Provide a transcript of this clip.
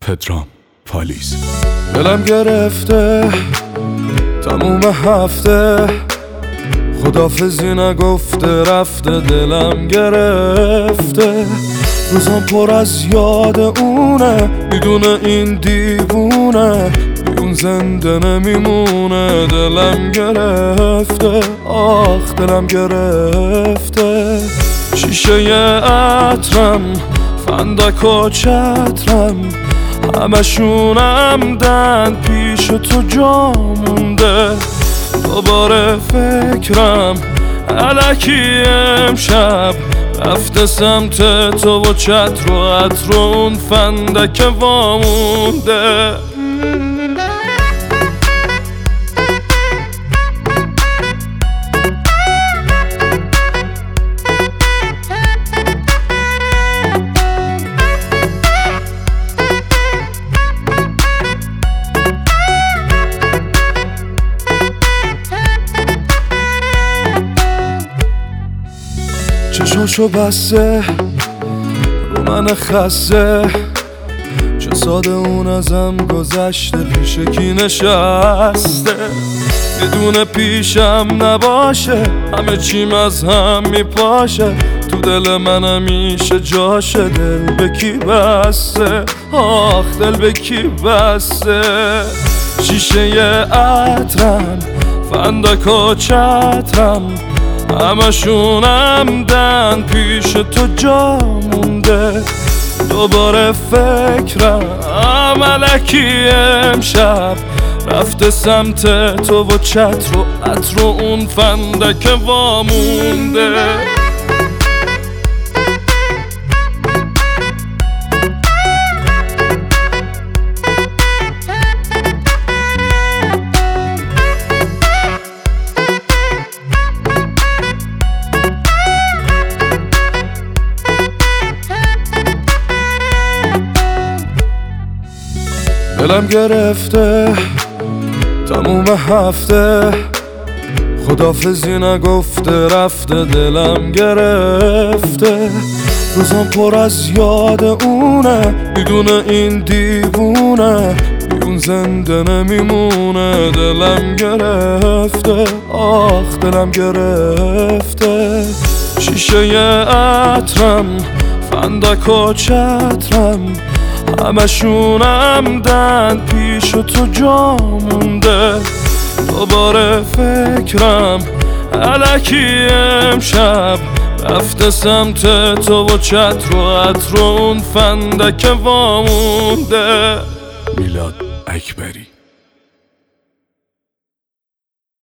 پدرام پالیز. دلم گرفته تموم هفته، خدافزی نگفته رفته. دلم گرفته روزم پر از یاد اونه، میدونه این دیوونه بیون زنده نمیمونه. دلم گرفته آخ دلم گرفته، شیشه عطرم فندک و چترم همشونم دن پیش تو جا مونده. دوباره فکرم الکی امشب رفته سمت تو و چتر و عطر و اون فندک وامونده. چشاشو بسته رو من خسته، چه ساده اون ازم گذشته پیش کی نشسته. بدون پیشم نباشه همه چیم از هم میپاشه، تو دل من همیشه جاشه. دل به کی بسته آخ دل به کی بسته، شیشه عطرم فندک و چترم همشونم دن پیش تو جا مونده. دوباره فکرم الکی امشب رفته سمت تو و چتر و عطر و اون فندک وامونده. دلم گرفته تموم هفته، خدافزی نگفته رفته. دلم گرفته روزم پر از یاد اونه، میدونه این دیوونه بیون زنده نمیمونه. دلم گرفته آخ دلم گرفته، شیشه عطرم فندک و چترم همشونم دن پیش تو جا مونده. دوباره فکرم الکی امشب رفته سمت تو و چتر و عطر و اون فندک وامونده. میلاد اکبری.